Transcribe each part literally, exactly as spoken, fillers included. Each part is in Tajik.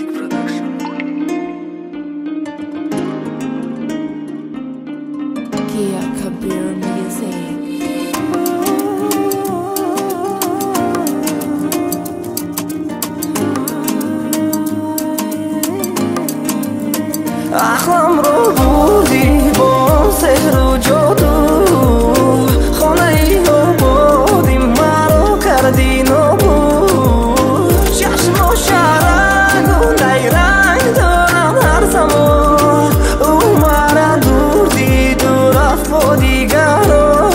Music Production. Kia Kabir Music. احلام رو بردی با سحر و جادو خانه ای رو بودی مرا کردی نابود چشم و شرنگ و نیرنگ دارم هر زمان او مرا دور دید و رفت با دیگران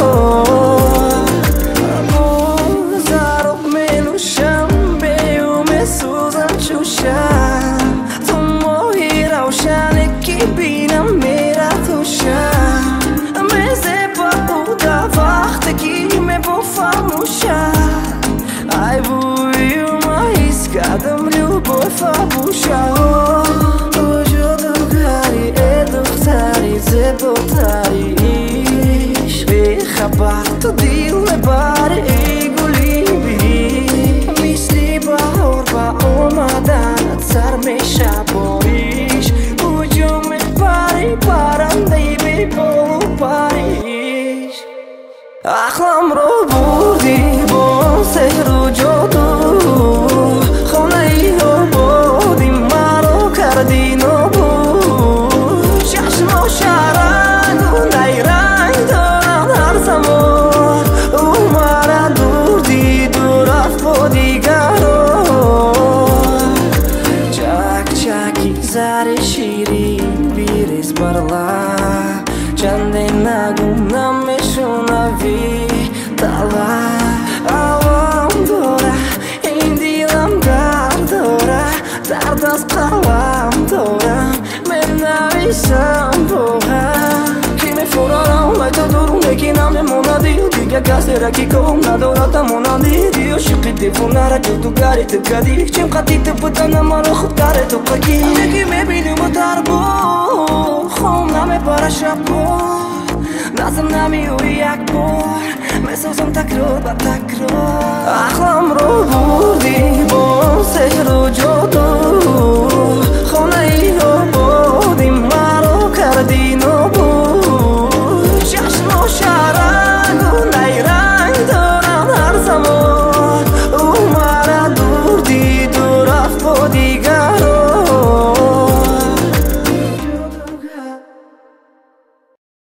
گذر و می نوشم به او می سوزم چوشم تو ماهی روشنه که بینم میره توشم میزه بوده وقتی که می با فرموشم ای بوی ما حس کردم رو با فرموشم وجودگری ای دختری زیباتری عشق خبر تو دیل میبری ای گلی بی مثل بهار با اومدنت سر میشه باریش وجود میبری پرنده بی بال و پریش احلام رو بردی با سحر و جادو خانه ای رو بودی مرا کردی نابود چشم و شرنگ و نیرنگ دارم هر زمان او مرا دور دید و رفت با دیگران چک چکی زر شیرین بیریز بر لب چندین نگم نمیشنوی طلب عوام داره این دیلم درد داره درد از قلم دارم من نویسم بوهم کی میفورارم ای تو درونه کی نمیموندی دیگه کسی را کی کم ندارد مانندی عاشقی دیوونه جادوگری تو کردی چیم قدی تو بودن مرا خوب داره تو قگی یکی میبینیم و در بود خون نمیباره شب بود نازم نمیوری یک بار میسازم تکرار با تکرار احلام رو بردی با سحر و جادو